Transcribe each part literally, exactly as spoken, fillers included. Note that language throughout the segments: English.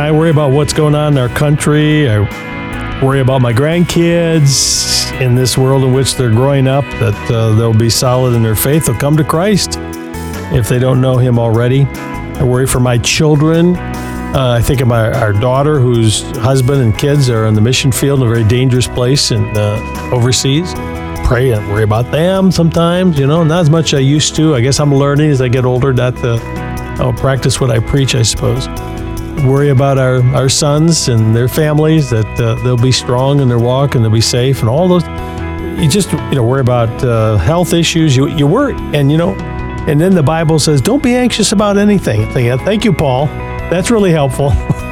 I worry about what's going on in our country. I worry about my grandkids in this world in which they're growing up, that uh, they'll be solid in their faith. They'll come to Christ if they don't know him already. I worry for my children. Uh, I think of my our daughter, whose husband and kids are in the mission field in a very dangerous place in uh, overseas. Pray and worry about them sometimes, you know, not as much as I used to. I guess I'm learning as I get older not to I'll practice what I preach, I suppose. Worry about our, our sons and their families, that uh, they'll be strong in their walk and they'll be safe and all those. You just, you know, worry about uh, health issues. You you worry, and you know, and then the Bible says, don't be anxious about anything. Thank you, Paul. That's really helpful.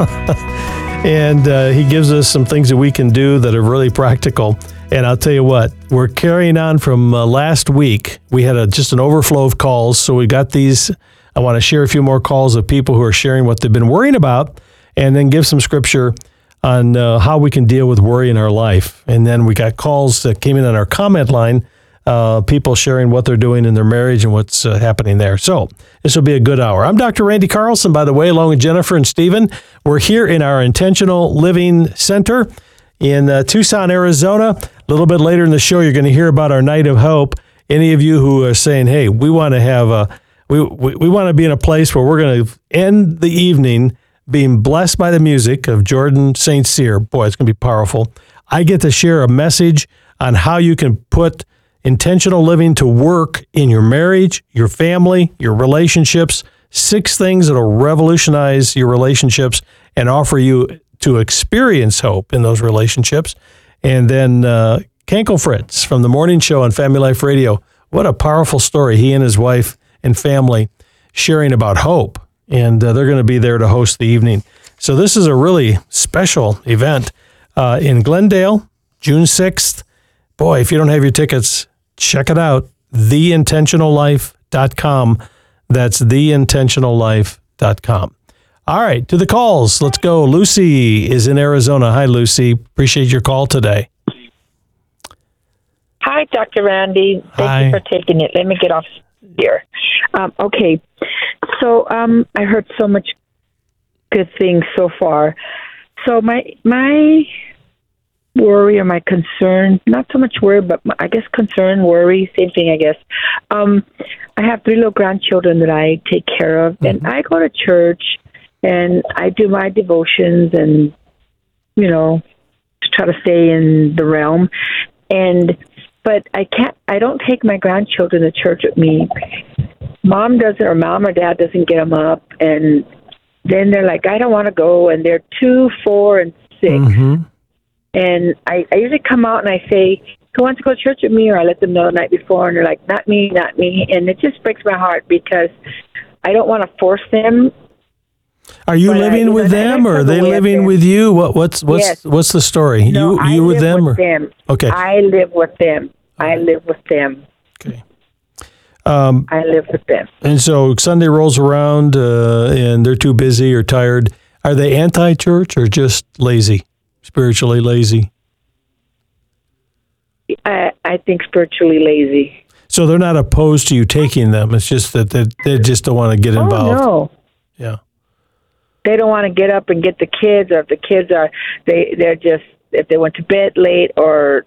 And uh, he gives us some things that we can do that are really practical. And I'll tell you what, we're carrying on from uh, last week. We had a, just an overflow of calls, so we got these. I want to share a few more calls of people who are sharing what they've been worrying about, and then give some scripture on uh, how we can deal with worry in our life. And then we got calls that came in on our comment line, uh, people sharing what they're doing in their marriage and what's uh, happening there. So this will be a good hour. I'm Doctor Randy Carlson, by the way, along with Jennifer and Stephen. We're here in our Intentional Living Center in uh, Tucson, Arizona. A little bit later in the show, you're going to hear about our Night of Hope. Any of you who are saying, hey, we want to have a We we, we want to be in a place where we're going to end the evening being blessed by the music of Jordan Saint Cyr. Boy, it's going to be powerful. I get to share a message on how you can put intentional living to work in your marriage, your family, your relationships. Six things that will revolutionize your relationships and offer you to experience hope in those relationships. And then uh, Kenkel Fritz from the morning show on Family Life Radio. What a powerful story. He and his wife and family sharing about hope, and uh, they're going to be there to host the evening. So this is a really special event uh, in Glendale, June sixth. Boy, if you don't have your tickets, check it out, the intentional life dot com. That's the intentional life dot com. All right, to the calls. Let's go. Lucy is in Arizona. Hi, Lucy. Appreciate your call today. Hi, Doctor Randy. Thank Hi. you for taking it. Let me get off here. Um, okay, so um, I heard so much good things so far. So my my worry or my concern, not so much worry, but my, I guess concern, worry, same thing, I guess. Um, I have three little grandchildren that I take care of, mm-hmm. and I go to church, and I do my devotions and, you know, to try to stay in the realm. And But I can't. I don't take my grandchildren to church with me. Mom doesn't, or mom or dad doesn't get them up, and then they're like, "I don't want to go," and they're two, four, and six. Mm-hmm. And I, I usually come out and I say, "Who wants to go to church with me?" Or I let them know the night before, and they're like, "Not me, not me." And it just breaks my heart because I don't want to force them. Are you living I, with them, or are they living with you? What what's what's yes. what's the story? No, you I you live with them? With or? them. Okay. I live with them. I live with them. Okay. Um, I live with them. And so Sunday rolls around, uh, and they're too busy or tired. Are they anti-church or just lazy, spiritually lazy? I I think spiritually lazy. So they're not opposed to you taking them. It's just that they, they just don't want to get involved. Oh, no. Yeah. They don't want to get up and get the kids, or if the kids are, they, they're just, if they went to bed late or...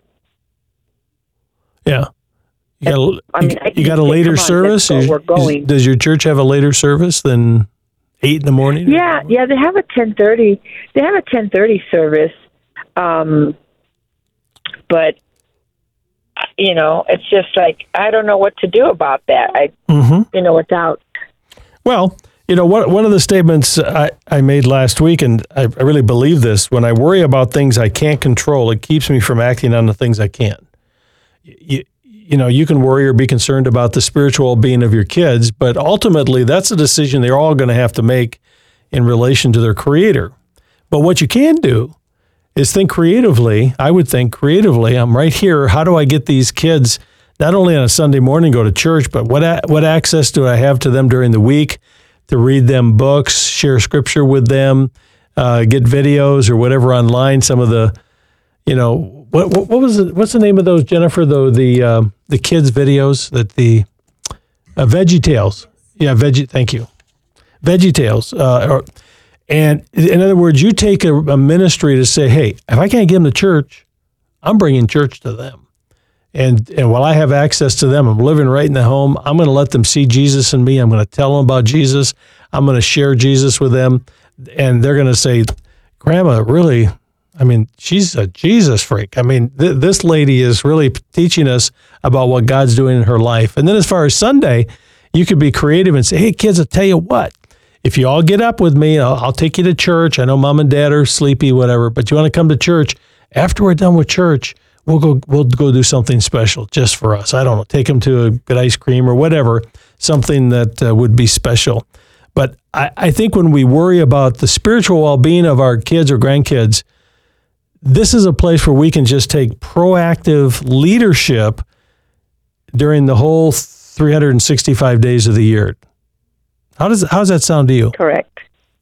Yeah. You got a, I mean, I you got a later on, service? Go, we're going. Is, does your church have a later service than eight in the morning? Yeah, yeah, they have a ten thirty. They have a ten thirty service. Um, but, you know, it's just like, I don't know what to do about that. I, mm-hmm. you know, without... Well... You know, one one of the statements I, I made last week, and I, I really believe this, when I worry about things I can't control, it keeps me from acting on the things I can. You, you know, you can worry or be concerned about the spiritual well-being of your kids, but ultimately that's a decision they're all going to have to make in relation to their creator. But what you can do is think creatively. I would think creatively, I'm right here. How do I get these kids, not only on a Sunday morning, go to church, but what a, what access do I have to them during the week? To read them books, share scripture with them, uh, get videos or whatever online. Some of the, you know, what what, what was it? What's the name of those, Jennifer? Though the uh, the kids videos that the uh, Veggie Tales, yeah, Veggie. Thank you, Veggie Tales. Uh, or, And in other words, you take a, a ministry to say, hey, if I can't get them to church, I'm bringing church to them. And and while I have access to them, I'm living right in the home, I'm going to let them see Jesus in me. I'm going to tell them about Jesus. I'm going to share Jesus with them. And they're going to say, Grandma, really, I mean, she's a Jesus freak. I mean, th- this lady is really teaching us about what God's doing in her life. And then as far as Sunday, you could be creative and say, hey, kids, I'll tell you what. If you all get up with me, I'll, I'll take you to church. I know mom and dad are sleepy, whatever, but you want to come to church. After we're done with church, we'll go we'll go do something special just for us. I don't know, take them to a good ice cream or whatever, something that uh, would be special. But I, I think when we worry about the spiritual well-being of our kids or grandkids, this is a place where we can just take proactive leadership during the whole three hundred sixty-five days of the year. How does how does that sound to you? Correct.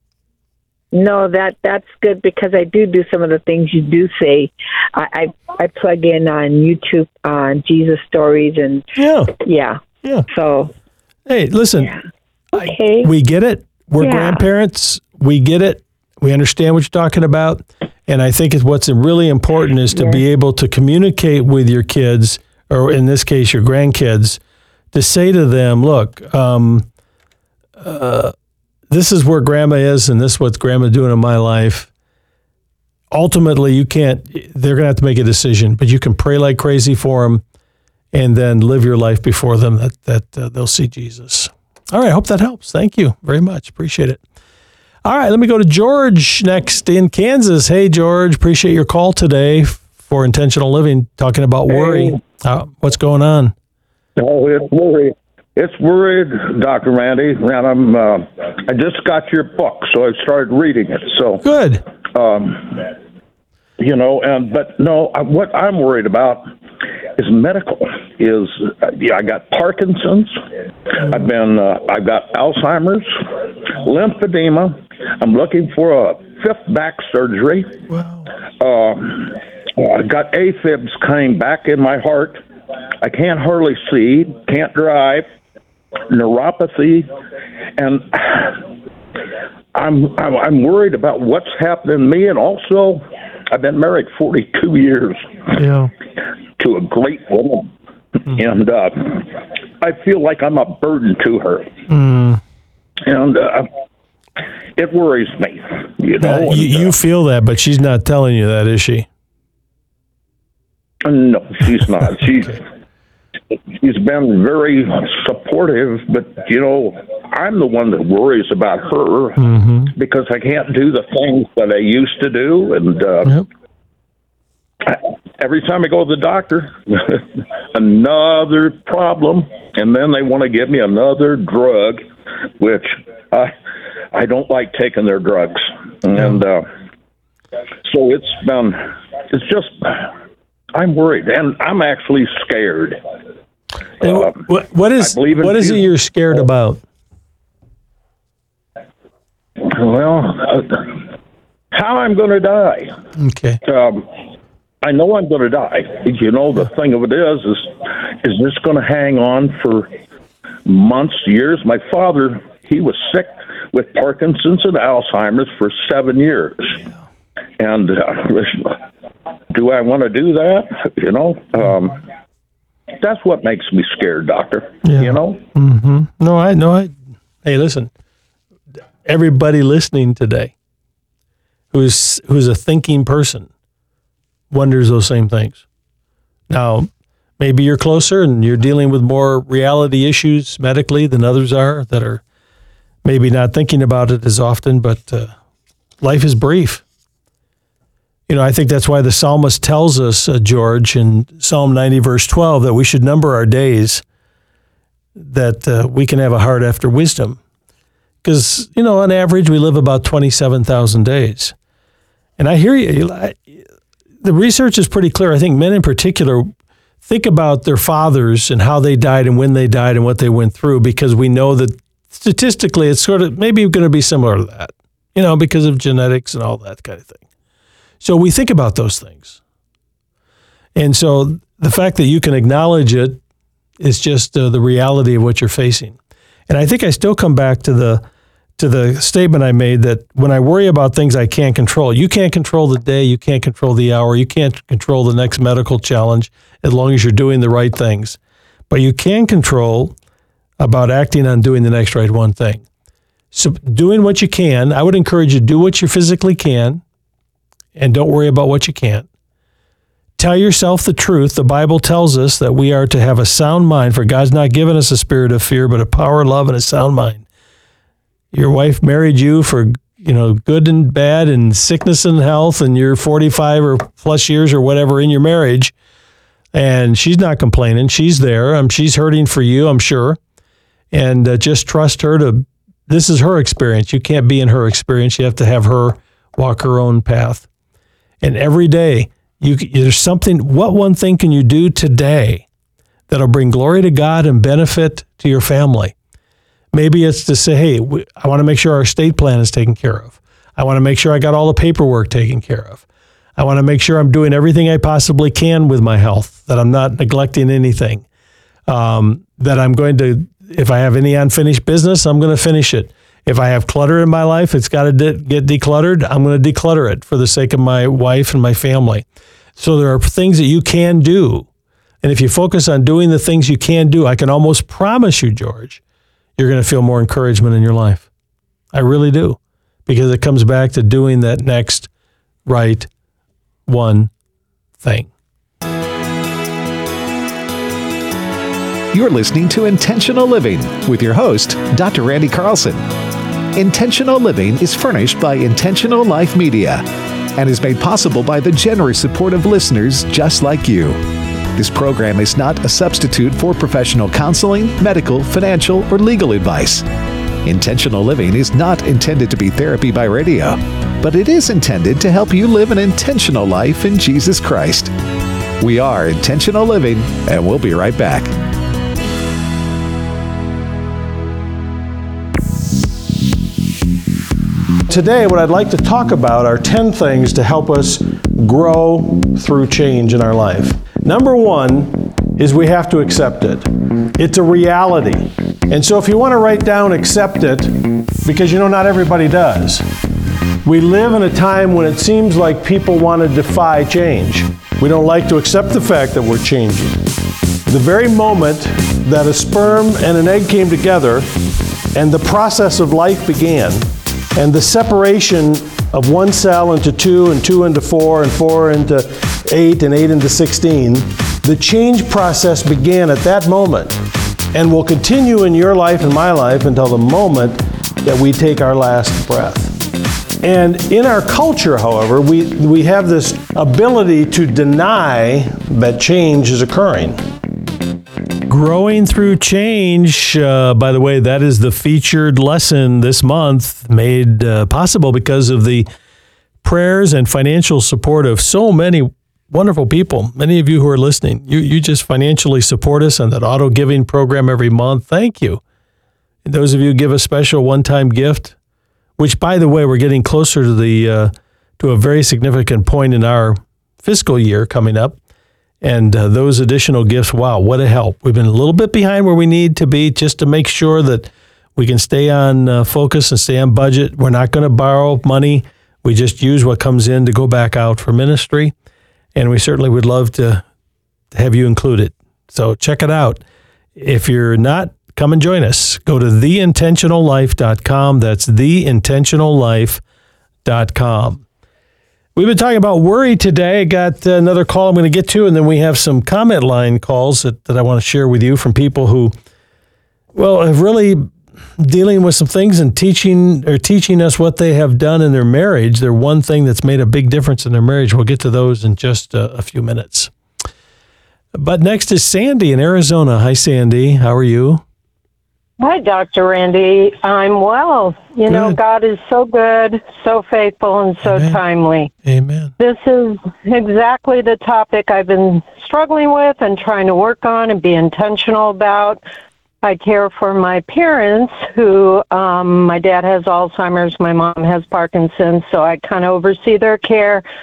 No, that that's good because I do do some of the things you do say. I I, I plug in on YouTube on Jesus stories and Yeah, yeah, yeah. So Hey, listen, yeah. Okay. I, we get it. We're Yeah. grandparents. We get it. We understand what you're talking about. And I think it's what's really important is to Yeah. be able to communicate with your kids, or in this case, your grandkids, to say to them, look, um, uh, this is where grandma is, and this is what grandma's doing in my life. Ultimately, you can't, they're going to have to make a decision, but you can pray like crazy for them and then live your life before them that, that uh, they'll see Jesus. All right, I hope that helps. Thank you very much. Appreciate it. All right, let me go to George next in Kansas. Hey, George, appreciate your call today for Intentional Living, talking about worry. Hey. Uh, what's going on? Oh, it's worried. It's worried, Doctor Randy. And I'm. Uh, I just got your book, so I started reading it. So, Good. um, you know, and but no, I, what I'm worried about is medical. Is uh, yeah, I got Parkinson's. I've been. Uh, I've got Alzheimer's, lymphedema. I'm looking for a fifth back surgery. Wow. Uh, I got AFibs coming back in my heart. I can't hardly see, can't drive, neuropathy, and I'm, I'm I'm worried about what's happening to me. And also, I've been married forty-two years Yeah. to a great woman, Mm-hmm. and uh, I feel like I'm a burden to her, Mm. and uh, it worries me. You know, Uh, you, and, you uh, feel that, but she's not telling you that, is she? No, she's not. She's she's been very supportive, but you know, I'm the one that worries about her Mm-hmm. because I can't do the things that I used to do, and uh, Yep. I, every time I go to the doctor, another problem, and then they want to give me another drug, which I I don't like taking their drugs, and uh, so it's been it's just. I'm worried, and I'm actually scared. And Uh, what, what is I believe in what is it Jesus. you're scared about? Well, uh, how I'm going to die. Okay. Um, I know I'm going to die. You know, the thing of it is, is, is this going to hang on for months, years? My father, he was sick with Parkinson's and Alzheimer's for seven years. And uh, do I want to do that? You know, um, that's what makes me scared, Doctor. Yeah. You know? Mm-hmm. No, I no, I. Hey, listen. Everybody listening today, who's who's a thinking person, wonders those same things. Now, maybe you're closer and you're dealing with more reality issues medically than others are that are maybe not thinking about it as often. But uh, life is brief. You know, I think that's why the psalmist tells us, uh, George, in Psalm ninety, verse twelve, that we should number our days, that uh, we can have a heart after wisdom. Because, you know, on average, we live about twenty-seven thousand days. And I hear you. I, the research is pretty clear. I think men in particular think about their fathers and how they died and when they died and what they went through, because we know that statistically it's sort of maybe going to be similar to that, you know, because of genetics and all that kind of thing. So we think about those things. And so the fact that you can acknowledge it is just uh, the reality of what you're facing. And I think I still come back to the to the statement I made that when I worry about things I can't control, you can't control the day, you can't control the hour, you can't control the next medical challenge as long as you're doing the right things. But you can control about acting on doing the next right one thing. So doing what you can, I would encourage you to do what you physically can and don't worry about what you can't. Tell yourself the truth. The Bible tells us that we are to have a sound mind, for God's not given us a spirit of fear, but a power, love, and a sound mind. Your wife married you for, you know, good and bad and sickness and health, and you're forty-five or plus years or whatever in your marriage, and she's not complaining. She's there. Um, she's hurting for you, I'm sure. And uh, just trust her to, this is her experience. You can't be in her experience. You have to have her walk her own path. And every day, you there's something, what one thing can you do today that'll bring glory to God and benefit to your family? Maybe it's to say, hey, we, I want to make sure our estate plan is taken care of. I want to make sure I got all the paperwork taken care of. I want to make sure I'm doing everything I possibly can with my health, that I'm not neglecting anything, um, that I'm going to, if I have any unfinished business, I'm going to finish it. If I have clutter in my life, it's got to de- get decluttered. I'm going to declutter it for the sake of my wife and my family. So there are things that you can do. And if you focus on doing the things you can do, I can almost promise you, George, you're going to feel more encouragement in your life. I really do. Because it comes back to doing that next right one thing. You're listening to Intentional Living with your host, Doctor Randy Carlson. Intentional Living is furnished by Intentional Life Media and is made possible by the generous support of listeners just like you. This program is not a substitute for professional counseling, medical, financial, or legal advice. Intentional Living is not intended to be therapy by radio, but it is intended to help you live an intentional life in Jesus Christ. We are Intentional Living, and we'll be right back. Today, what I'd like to talk about are ten things to help us grow through change in our life. Number one is we have to accept it. It's a reality. And so if you want to write down accept it, because you know not everybody does. We live in a time when it seems like people want to defy change. We don't like to accept the fact that we're changing. The very moment that a sperm and an egg came together and the process of life began, and the separation of one cell into two, and two into four, and four into eight, and eight into sixteen, the change process began at that moment and will continue in your life and my life until the moment that we take our last breath. And in our culture, however, we, we have this ability to deny that change is occurring. Growing through change, uh, by the way, that is the featured lesson this month, made uh, possible because of the prayers and financial support of so many wonderful people. Many of you who are listening, you, you just financially support us on that auto giving program every month. Thank you. And those of you who give a special one-time gift, which, by the way, we're getting closer to the uh, to a very significant point in our fiscal year coming up. And uh, those additional gifts, wow, what a help. We've been a little bit behind where we need to be just to make sure that we can stay on uh, focus and stay on budget. We're not going to borrow money. We just use what comes in to go back out for ministry. And we certainly would love to have you included. So check it out. If you're not, come and join us. Go to the intentional life dot com. That's the intentional life dot com. We've been talking about worry today. I got another call I'm going to get to, and then we have some comment line calls that, that I want to share with you from people who, well, have really dealing with some things and teaching or teaching us what they have done in their marriage. They're one thing that's made a big difference in their marriage. We'll get to those in just a, a few minutes. But next is Sandy in Arizona. Hi, Sandy. How are you? Hi, Doctor Randy. I'm well. You Good. know, God is so good, so faithful, and so Amen. timely. Amen. This is exactly the topic I've been struggling with and trying to work on and be intentional about. I care for my parents who, um, my dad has Alzheimer's, my mom has Parkinson's, so I kind of oversee their care.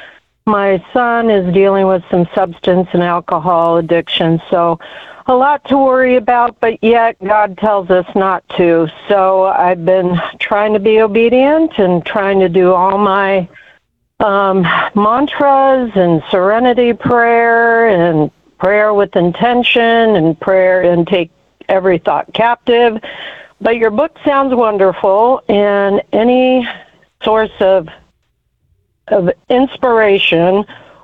my son is dealing with some substance and alcohol addiction, so a lot to worry about, but yet God tells us not to. So I've been trying to be obedient and trying to do all my um, mantras and serenity prayer and prayer with intention and prayer and take every thought captive. But your book sounds wonderful, and any source of of inspiration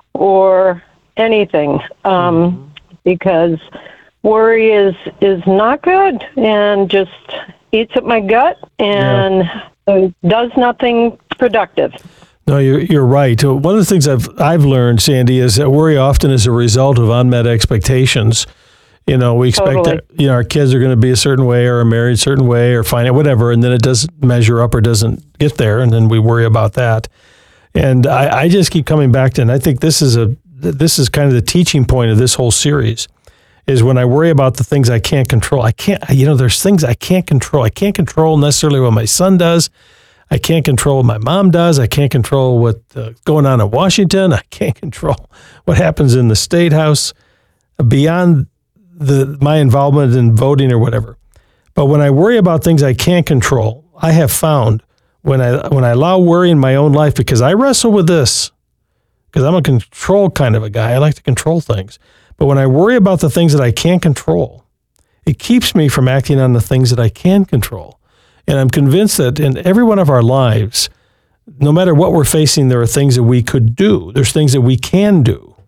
or anything, um, mm-hmm. because worry is is not good and just eats at my gut and yeah. does nothing productive. No, you're you're right. One of the things I've I've learned, Sandy, is that worry often is a result of unmet expectations. You know, we expect totally. that you know our kids are going to be a certain way, or are married a certain way, or find it whatever, and then it doesn't measure up or doesn't get there, and then we worry about that. And I, I just keep coming back to, and I think this is a this is kind of the teaching point of this whole series, is when I worry about the things I can't control. I can't, you know, there's things I can't control. I can't control necessarily what my son does. I can't control what my mom does. I can't control what's uh, going on in Washington. I can't control what happens in the State House beyond the my involvement in voting or whatever. But when I worry about things I can't control, I have found when I when I allow worry in my own life, because I wrestle with this, because I'm a control kind of a guy. I like to control things. But when I worry about the things that I can't control, it keeps me from acting on the things that I can control. And I'm convinced that in every one of our lives, no matter what we're facing, there are things that we could do. There's things that we can do.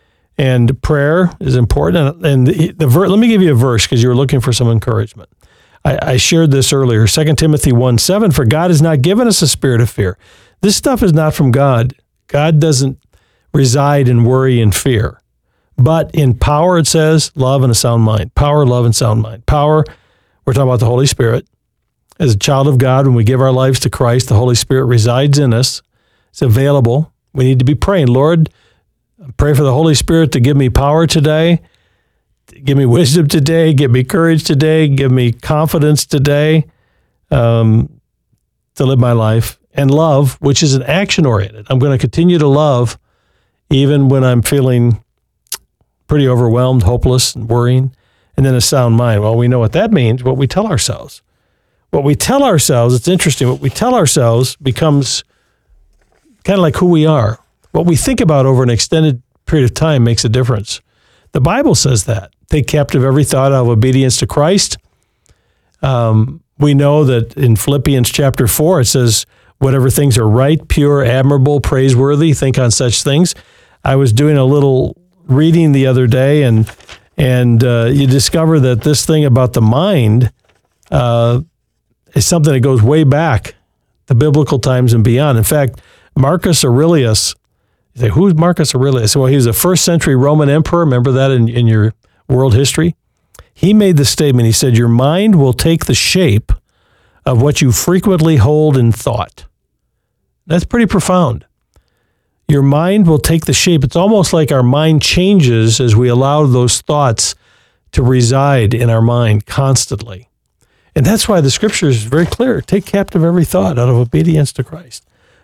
And prayer is important. And the, the ver- let me give you a verse, because you were looking for some encouragement. I, I shared this earlier, Second Timothy one seven, for God has not given us a spirit of fear. This stuff is not from God. God doesn't reside in worry and fear. But in power, it says, love and a sound mind. Power, love, and sound mind. Power, we're talking about the Holy Spirit. As a child of God, when we give our lives to Christ, the Holy Spirit resides in us. It's available. We need to be praying, Lord, pray for the Holy Spirit to give me power today, give me wisdom today, give me courage today, give me confidence today um, to live my life. And love, which is an action-oriented. I'm going to continue to love even when I'm feeling pretty overwhelmed, hopeless, and worrying. And then a sound mind. Well, we know what that means, what we tell ourselves. What we tell ourselves, it's interesting, what we tell ourselves becomes kind of like who we are. What we think about over an extended period of time makes a difference. The Bible says that. Take captive every thought out of obedience to Christ. Um, we know that in Philippians chapter four, it says, whatever things are right, pure, admirable, praiseworthy, think on such things. I was doing a little reading the other day, and and uh, you discover that this thing about the mind uh, is something that goes way back to biblical times and beyond. In fact, Marcus Aurelius, you say, who's Marcus Aurelius? Well, he was a first century Roman emperor. Remember that in, in your world history? He made the statement, he said, your mind will take the shape of what you frequently hold in thought. That's pretty profound. Your mind will take the shape. It's almost like our mind changes as we allow those thoughts to reside in our mind constantly. And that's why the scripture is very clear. Take captive every thought out of obedience to Christ.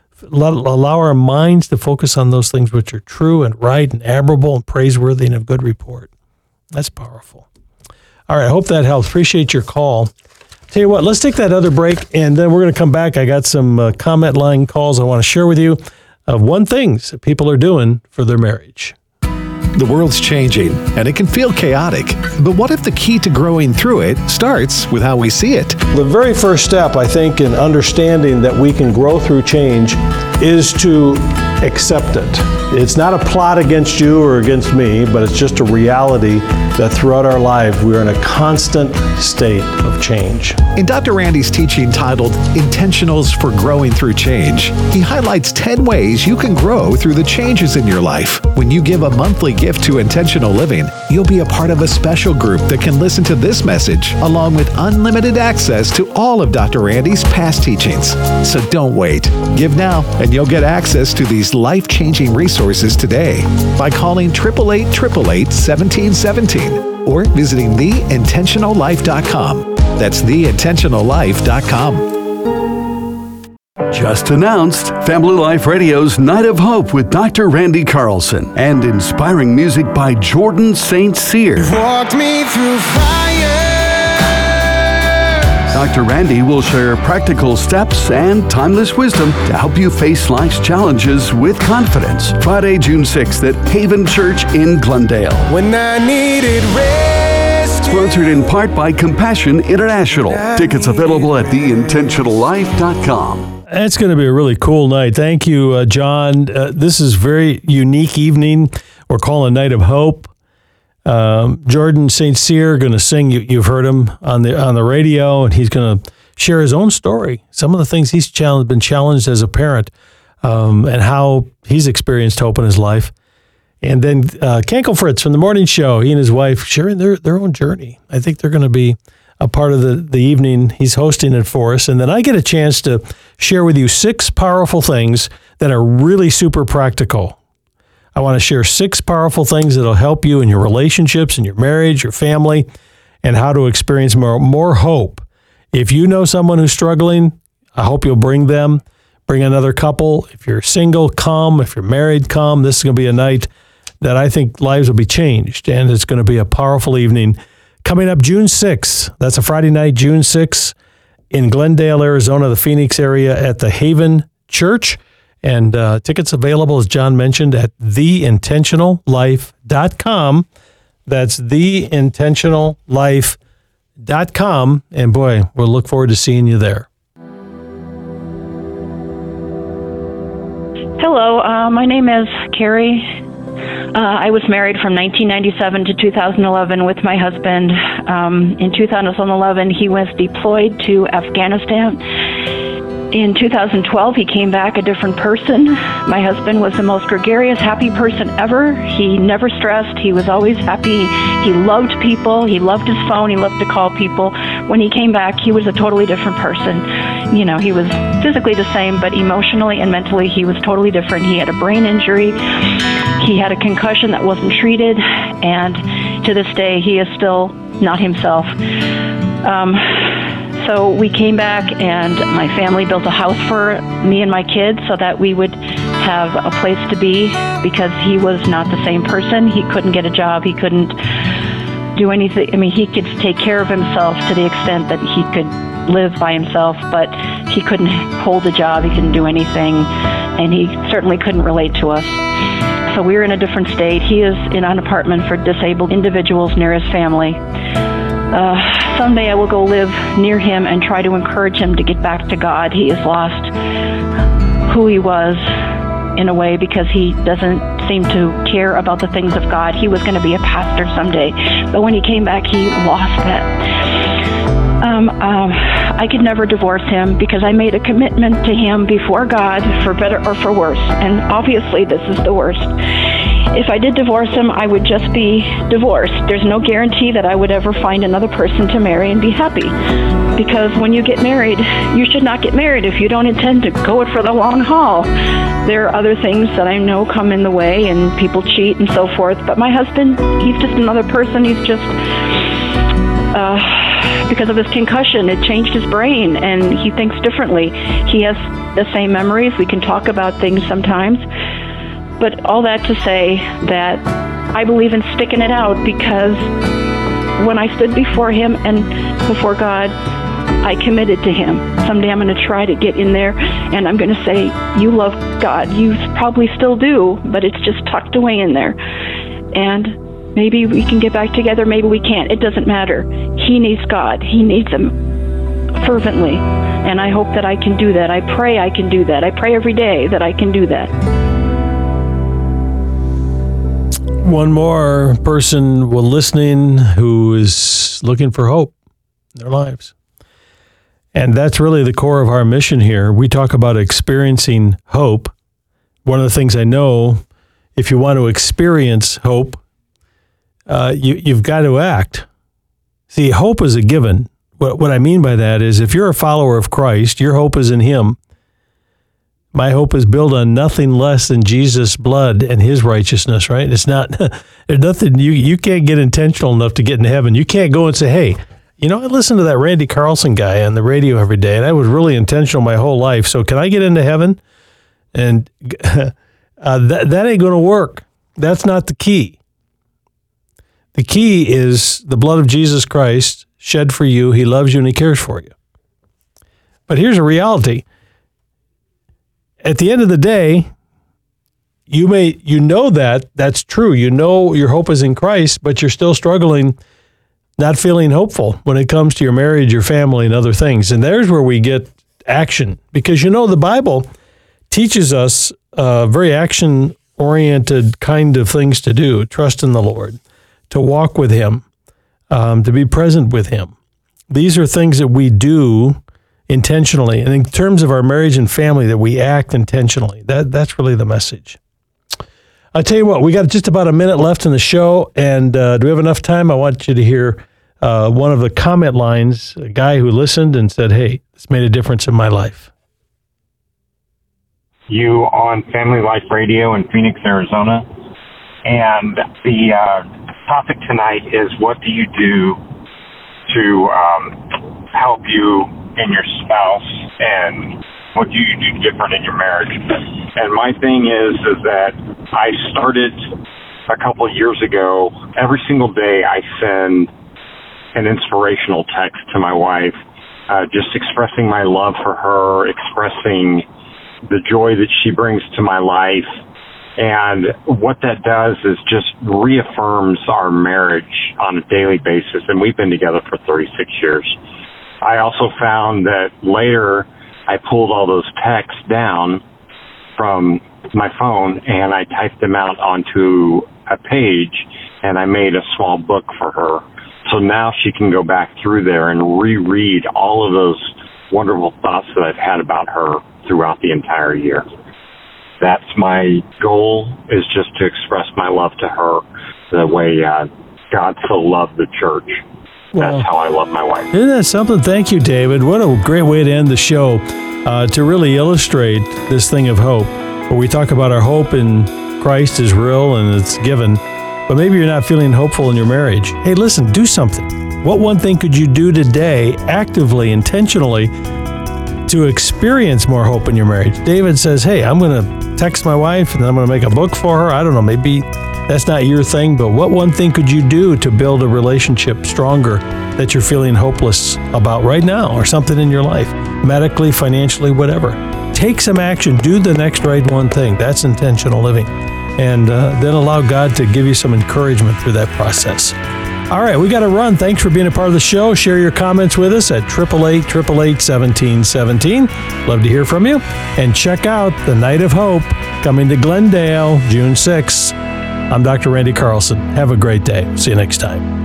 Allow our minds to focus on those things which are true and right and admirable and praiseworthy and of good report. That's powerful. All right, I hope that helps. Appreciate your call. Tell you what, let's take that other break, and then we're going to come back. I got some uh, comment line calls I want to share with you of one things that people are doing for their marriage. The world's changing, and it can feel chaotic. But what if the key to growing through it starts with how we see it? The very first step, I think, in understanding that we can grow through change is to accept it. It's not a plot against you or against me, but it's just a reality that throughout our lives, we're in a constant state of change. In Doctor Randy's teaching titled Intentionals for Growing Through Change, he highlights ten ways you can grow through the changes in your life. When you give a monthly gift to Intentional Living, you'll be a part of a special group that can listen to this message, along with unlimited access to all of Doctor Randy's past teachings. So don't wait. Give now, and you'll get access to these life-changing resources today by calling eight eight eight, eight eight eight, one seven one seven or visiting the intentional life dot com. That's the intentional life dot com. Just announced Family Life Radio's Night of Hope with Doctor Randy Carlson and inspiring music by Jordan Saint Cyr. Walked me through fire. Doctor Randy will share practical steps and timeless wisdom to help you face life's challenges with confidence. Friday, June sixth at Haven Church in Glendale. When I needed rest. Sponsored in part by Compassion International. Tickets available at the intentional life dot com. It's going to be a really cool night. Thank you, uh, John. Uh, this is a very unique evening. We're calling Night of Hope. Um, Jordan Saint Cyr going to sing. You, you've heard him on the on the radio, and he's going to share his own story. Some of the things he's challenged, been challenged as a parent, um, and how he's experienced hope in his life. And then uh, Kankel Fritz from the morning show. He and his wife sharing their their own journey. I think they're going to be a part of the, the evening. He's hosting it for us. And then I get a chance to share with you six powerful things that are really super practical. I want to share six powerful things that will help you in your relationships, in your marriage, your family, and how to experience more, more hope. If you know someone who's struggling, I hope you'll bring them. Bring another couple. If you're single, come. If you're married, come. This is going to be a night that I think lives will be changed, and it's going to be a powerful evening. Coming up June sixth, that's a Friday night, June sixth, in Glendale, Arizona, the Phoenix area at the Haven Church. And uh, tickets available, as John mentioned, at the intentional life dot com. That's the intentional life dot com. And boy, we'll look forward to seeing you there. Hello, uh, my name is Carrie. Uh, I was married from nineteen ninety-seven to two thousand eleven with my husband. Um, in two thousand eleven, he was deployed to Afghanistan. In two thousand twelve, he came back a different person. My husband was the most gregarious, happy person ever. He never stressed. He was always happy. He loved people. He loved his phone. He loved to call people. When he came back, he was a totally different person. You know, he was physically the same, but emotionally and mentally, he was totally different. He had a brain injury. He had a concussion that wasn't treated, and to this day, he is still not himself. Um, so we came back, and my family built a house for me and my kids so that we would have a place to be, because he was not the same person. He couldn't get a job. He couldn't do anything. I mean, he could take care of himself to the extent that he could live by himself, but he couldn't hold a job. He couldn't do anything, and he certainly couldn't relate to us. So we were in a different state. He is in an apartment for disabled individuals near his family. Uh, someday I will go live near him and try to encourage him to get back to God. He has lost who he was in a way because he doesn't seem to care about the things of God. He was going to be a pastor someday, but when he came back, he lost that. Um, um, I could never divorce him because I made a commitment to him before God, for better or for worse, and obviously this is the worst. If I did divorce him, I would just be divorced. There's no guarantee that I would ever find another person to marry and be happy. Because when you get married, you should not get married if you don't intend to go it for the long haul. There are other things that I know come in the way, and people cheat and so forth. But my husband, he's just another person. He's just, uh, because of his concussion, it changed his brain, and he thinks differently. He has the same memories. We can talk about things sometimes. But all that to say that I believe in sticking it out, because when I stood before him and before God, I committed to him. Someday I'm going to try to get in there, and I'm going to say, you love God. You probably still do, but it's just tucked away in there. And maybe we can get back together, maybe we can't. It doesn't matter. He needs God. He needs him fervently. And I hope that I can do that. I pray I can do that. I pray every day that I can do that. One more person well, listening who is looking for hope in their lives. And that's really the core of our mission here. We talk about experiencing hope. One of the things I know, if you want to experience hope, uh, you, you've got to act. See, hope is a given. What, what I mean by that is if you're a follower of Christ, your hope is in him. My hope is built on nothing less than Jesus' blood and his righteousness, right? It's not, there's nothing, you, you can't get intentional enough to get in heaven. You can't go and say, hey, you know, I listen to that Randy Carlson guy on the radio every day, and I was really intentional my whole life. So can I get into heaven? And uh, that, that ain't going to work. That's not the key. The key is the blood of Jesus Christ shed for you. He loves you and he cares for you. But here's a reality. At the end of the day, you may, you know that that's true. You know your hope is in Christ, but you're still struggling, not feeling hopeful when it comes to your marriage, your family, and other things. And there's where we get action, because you know the Bible teaches us uh, very action-oriented kind of things to do. Trust in the Lord, to walk with him, um, to be present with him. These are things that we do intentionally. And in terms of our marriage and family, that we act intentionally. That That's really the message. I tell you what, we got just about a minute left in the show, and uh, do we have enough time? I want you to hear uh, one of the comment lines, a guy who listened and said, hey, this made a difference in my life. You on Family Life Radio in Phoenix, Arizona, and the uh, topic tonight is, what do you do to um, help you and your spouse, and what do you do different in your marriage? And my thing is, is that I started a couple of years ago. Every single day I send an inspirational text to my wife, uh, just expressing my love for her, expressing the joy that she brings to my life. And what that does is just reaffirms our marriage on a daily basis. And we've been together for thirty-six years. I also found that later I pulled all those texts down from my phone and I typed them out onto a page, and I made a small book for her. So now she can go back through there and reread all of those wonderful thoughts that I've had about her throughout the entire year. That's my goal, is just to express my love to her the way uh, God so loved the church. That's Well, how I love my wife. Isn't that something? Thank you, David. What a great way to end the show, uh, to really illustrate this thing of hope, where we talk about our hope in Christ is real and it's given, but maybe you're not feeling hopeful in your marriage. Hey, listen, do something. What one thing could you do today, actively, intentionally, to experience more hope in your marriage? David says, hey, I'm going to text my wife and then I'm going to make a book for her. I don't know, maybe that's not your thing, but what one thing could you do to build a relationship stronger that you're feeling hopeless about right now, or something in your life, medically, financially, whatever? Take some action. Do the next right one thing. That's intentional living. And uh, then allow God to give you some encouragement through that process. All right, we got to run. Thanks for being a part of the show. Share your comments with us at eight eight eight, eight eight eight, one seven one seven. Love to hear from you. And check out The Night of Hope, coming to Glendale, June sixth. I'm Doctor Randy Carlson. Have a great day. See you next time.